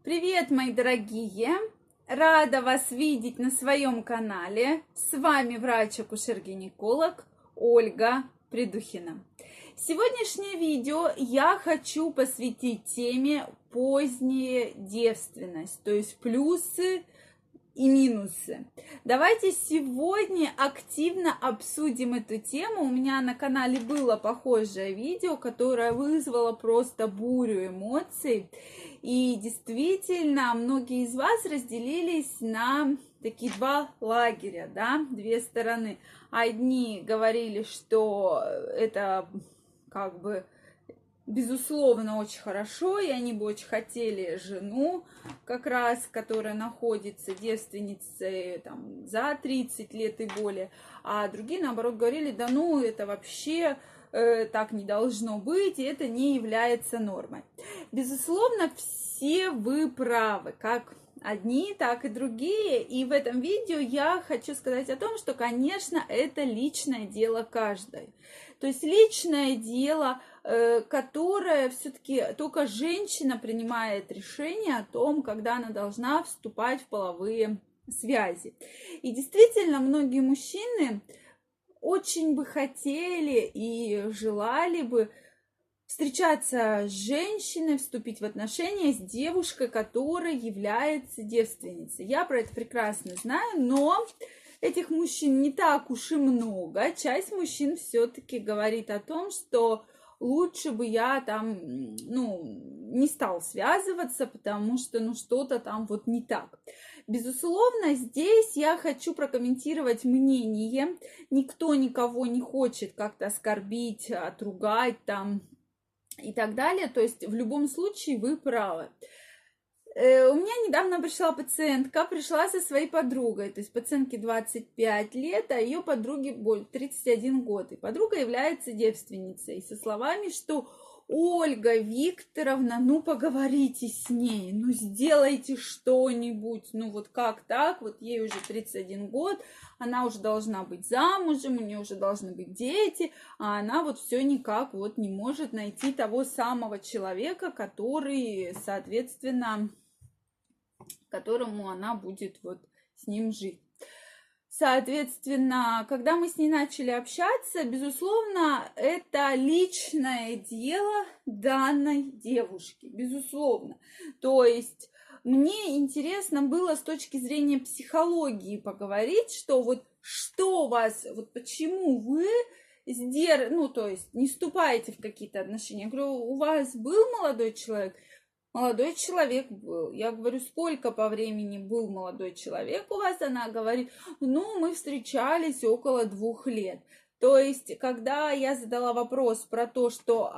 Привет, мои дорогие! Рада вас видеть на своем канале. С вами врач-акушер-гинеколог Ольга Придухина. Сегодняшнее видео я хочу посвятить теме поздняя девственность, то есть плюсы и минусы. Давайте сегодня активно обсудим эту тему. У меня на канале было похожее видео, которое вызвало просто бурю эмоций. И действительно, многие из вас разделились на такие два лагеря, да, две стороны. Одни говорили, что это как бы безусловно очень хорошо, и они бы очень хотели жену, как раз, которая находится девственницей там, за 30 лет и более, а другие, наоборот, говорили, да ну, это вообще так не должно быть, и это не является нормой. Безусловно, все вы правы, как одни, так и другие, и в этом видео я хочу сказать о том, что, конечно, это личное дело каждой. То есть личное дело, которое все-таки только женщина принимает решение о том, когда она должна вступать в половые связи. И действительно, многие мужчины очень бы хотели и желали бы встречаться с женщиной, вступить в отношения с девушкой, которая является девственницей. Я про это прекрасно знаю, но этих мужчин не так уж и много. Часть мужчин все-таки говорит о том, что лучше бы я там, не стал связываться, потому что, что-то там вот не так. Безусловно, здесь я хочу прокомментировать мнение. Никто никого не хочет как-то оскорбить, отругать там и так далее. То есть в любом случае вы правы. У меня недавно пришла со своей подругой, то есть пациентке 25 лет, а ее подруге 31 год. И подруга является девственницей. Со словами, что Ольга Викторовна, поговорите с ней, сделайте что-нибудь, вот как так, вот ей уже 31 год, она уже должна быть замужем, у нее уже должны быть дети, а она вот все никак вот не может найти того самого человека, который, соответственно, которому она будет вот с ним жить. Соответственно, когда мы с ней начали общаться, безусловно, это личное дело данной девушки, безусловно. То есть мне интересно было с точки зрения психологии поговорить, что что вас, почему вы то есть не вступаете в какие-то отношения. Я говорю, у вас был молодой человек? Молодой человек был. Я говорю, сколько по времени был молодой человек у вас? Она говорит, мы встречались около 2 лет. То есть, когда я задала вопрос про то, что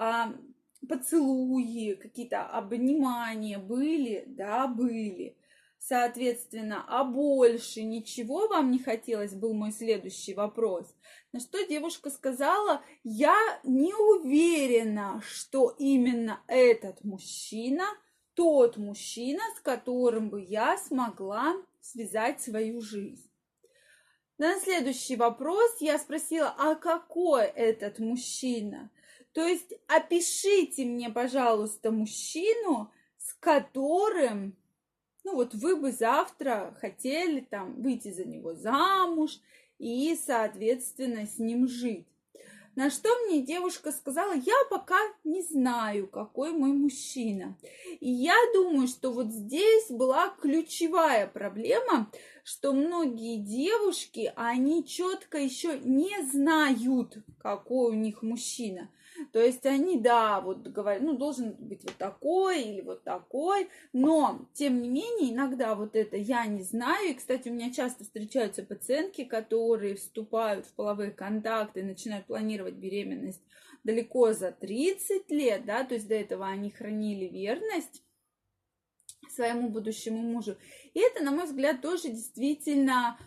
поцелуи, какие-то обнимания были, да, были. Соответственно, а больше ничего вам не хотелось, был мой следующий вопрос. На что девушка сказала, я не уверена, что именно этот мужчина, тот мужчина, с которым бы я смогла связать свою жизнь. На следующий вопрос я спросила, а какой этот мужчина? То есть опишите мне, пожалуйста, мужчину, с которым, вы бы завтра хотели там выйти за него замуж и, соответственно, с ним жить. На что мне девушка сказала, я пока не знаю, какой мой мужчина. И я думаю, что вот здесь была ключевая проблема, что многие девушки, они четко еще не знают, какой у них мужчина. То есть они, говорят, должен быть вот такой или вот такой, но, тем не менее, иногда вот это я не знаю. И, кстати, у меня часто встречаются пациентки, которые вступают в половые контакты и начинают планировать беременность далеко за 30 лет, да, то есть до этого они хранили верность своему будущему мужу. И это, на мой взгляд, тоже действительно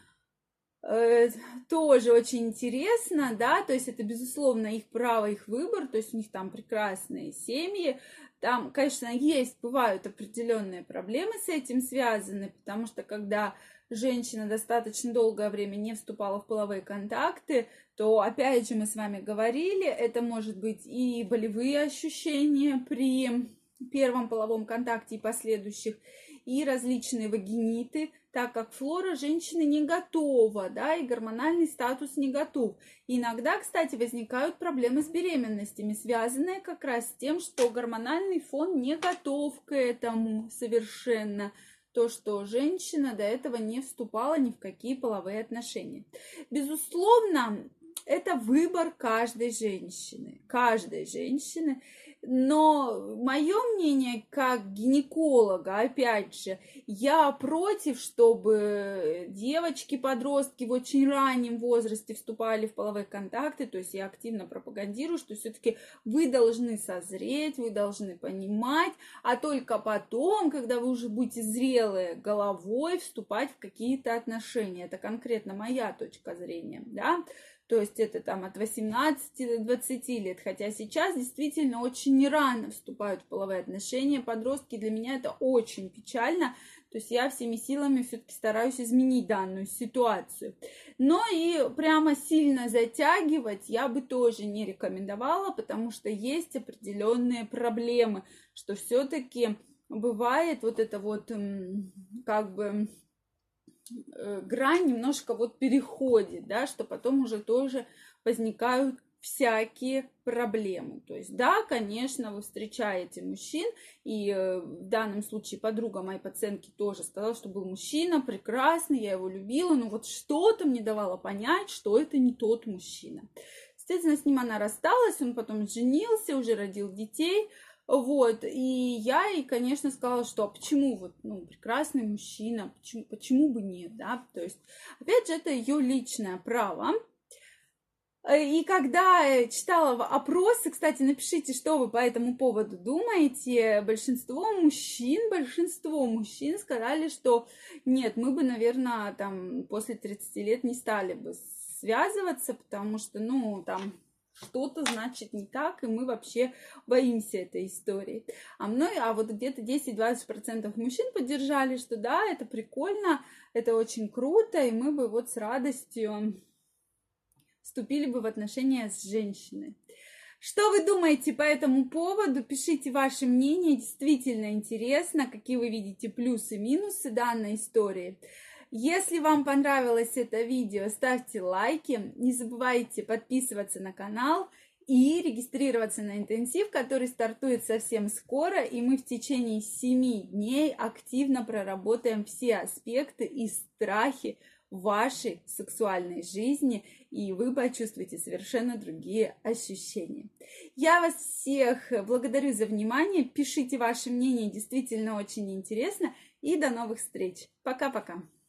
тоже очень интересно, да, то есть это, безусловно, их право, их выбор, то есть у них там прекрасные семьи, там, конечно, бывают определенные проблемы с этим связаны, потому что когда женщина достаточно долгое время не вступала в половые контакты, то, опять же, мы с вами говорили, это может быть и болевые ощущения при первом половом контакте и последующих, и различные вагиниты, так как флора женщины не готова, да, и гормональный статус не готов. И иногда, кстати, возникают проблемы с беременностями, связанные как раз с тем, что гормональный фон не готов к этому совершенно. То, что женщина до этого не вступала ни в какие половые отношения. Безусловно, это выбор каждой женщины. Но мое мнение как гинеколога, опять же, я против, чтобы девочки-подростки в очень раннем возрасте вступали в половые контакты. То есть я активно пропагандирую, что все-таки вы должны созреть, вы должны понимать, а только потом, когда вы уже будете зрелые головой, вступать в какие-то отношения. Это конкретно моя точка зрения, да. То есть это там от 18 до 20 лет. Хотя сейчас действительно очень рано вступают в половые отношения. Подростки, для меня это очень печально. То есть я всеми силами все-таки стараюсь изменить данную ситуацию. Но и прямо сильно затягивать я бы тоже не рекомендовала, потому что есть определенные проблемы, что все-таки бывает вот это вот как бы грань немножко вот переходит, да, что потом уже тоже возникают всякие проблемы. То есть, да, конечно, вы встречаете мужчин, и в данном случае подруга моей пациентки тоже сказала, что был мужчина прекрасный, я его любила, но вот что-то мне давало понять, что это не тот мужчина. Естественно, с ним она рассталась, он потом женился, уже родил детей. Вот, и я ей, конечно, сказала, что почему вот, прекрасный мужчина, почему бы нет, да, то есть, опять же, это ее личное право. И когда читала опросы, кстати, напишите, что вы по этому поводу думаете, большинство мужчин сказали, что нет, мы бы, наверное, там после 30 лет не стали бы связываться, потому что, там что-то значит не так, и мы вообще боимся этой истории. А вот где-то 10-20% мужчин поддержали, что да, это прикольно, это очень круто, и мы бы вот с радостью вступили бы в отношения с женщиной. Что вы думаете по этому поводу? Пишите ваше мнение, действительно интересно, какие вы видите плюсы и минусы данной истории. Если вам понравилось это видео, ставьте лайки, не забывайте подписываться на канал и регистрироваться на интенсив, который стартует совсем скоро, и мы в течение 7 дней активно проработаем все аспекты и страхи вашей сексуальной жизни, и вы почувствуете совершенно другие ощущения. Я вас всех благодарю за внимание, пишите ваше мнение, действительно очень интересно, и до новых встреч. Пока-пока!